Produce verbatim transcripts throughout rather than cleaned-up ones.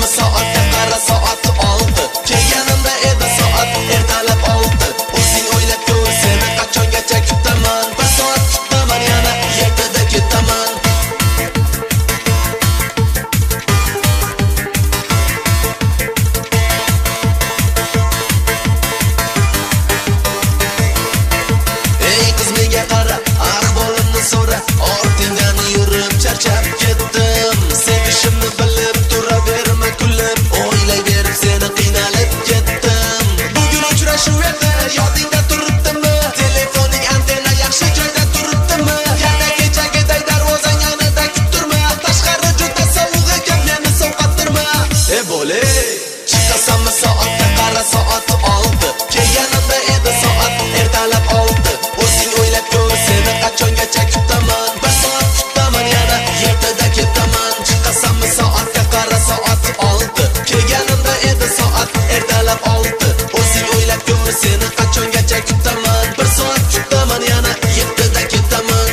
Chiqasanmi soatga qara, soat olti. Kelganimda edi soat ertalab olti. O'zing o'ylab ko'r, seni qachongacha kutaman. Bir soat kutaman, yana ertada ketaman. Ey qiz menga qara, ahvolimni so'ra. Ortingdan yurib charchab ketdim. Sevishimni bilib turaverma kulib, o'ylayverib seni qiynalib ketdim. Bugun uchrashuv edi, yodingda turibdimi? Telefoning antenna yaxshi joyda turibdimi? Yana kechagiday darvozang yonida kuttirma. Tashqari juda sovuq ekan, meni sovqattirma. E bo'le, chiqasanmi soatga qara, soat olti. Kelganimda edi soat ertalab olti. O'zing o'ylab ko'r, seni qachongacha kutaman. Bir soat kutaman, yana ertada ketaman. Chiqasanmi soatga qara, soat olti. Kelganimda edi soat ertalab olti. O'zing o'ylab ko'r, seni qachongacha kutaman. Bir soat kutaman, yana ertada ketaman.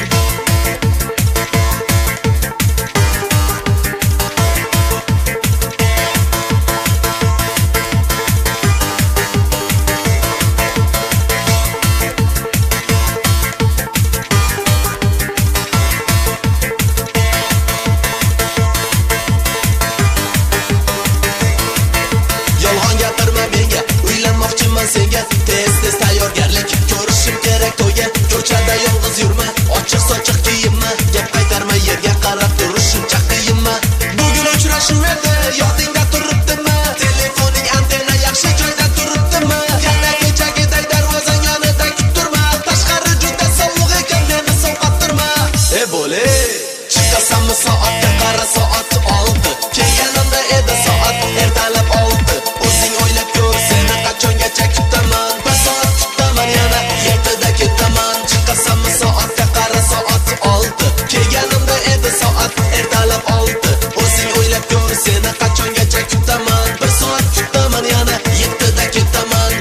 Yolg'on gapirma menga, uylanmoqchiman senga. Tez tez tayyorgarlik ko'rishim kerak to'yga. Ko'chada yolg'iz yurma, ochiq sochiq kiyinma. Gap qaytarma, yerga qarab turishim chaqiyinma. Bugun uchrashuv edi, yodingda turibdimi? Telefoning antenna yaxshi joyda turibdimi? Yana kechagiday darvozang yonida kuttirma. Tashqari juda sovuq ekan, meni sovqattirma. E bo'le, chiqasanmi soatga qara, soat olti. Kelganimda edi soat ertalab olti. O'zing o'ylab ko'r, seni qachongacha kutaman. Bir soat kutaman, yana ertada ketaman. Chiqasanmi soatga qara, soat olti. Kelganimda edi soat ertalab olti. O'zing o'ylab ko'r, seni qachongacha kutaman. Bir soat kutaman, yana ertada ketaman.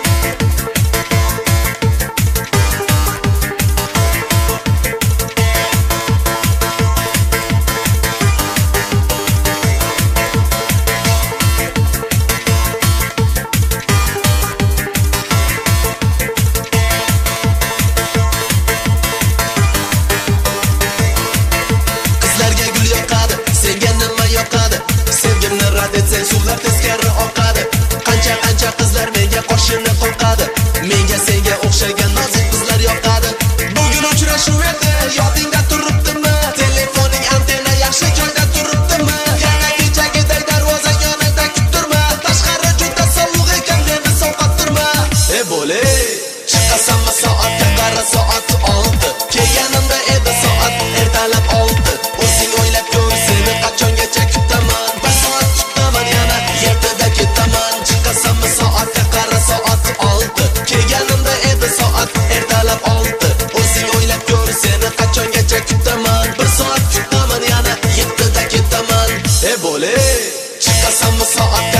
Qizlarga gul yoqadi, senga nima yoqadi? Sevgimni rad etsang suvlar teskari oqadi. Qancha qancha qizlar menga qo'shini qo'rqadi. Menga senga o'xshagan nozik qizlar yoqadi. Bugun uchrashuv edi, yodingda turibdimi? Telefoning antenna yaxshi joyda turibdimi? Yana kechagiday darvozang yonida kuttirma. Tashqari juda sovuq ekan, meni sovqattirma. E bo'le, chiqasanmi soatga qara, soat olti. Kelganimda edi soat ertalab olti. O'zing o'ylab ko'r, seni qachongacha kutaman. Bir soat kutaman, yana ertada ketaman. Chiqasanmi soatga qara, soat olti. Kelganimda edi soat ertalab olti. O'zing o'ylab ko'r, seni qachongacha kutaman. Bir soat kutaman, yana ertada ketaman. E bo'le, chiqasanmi soat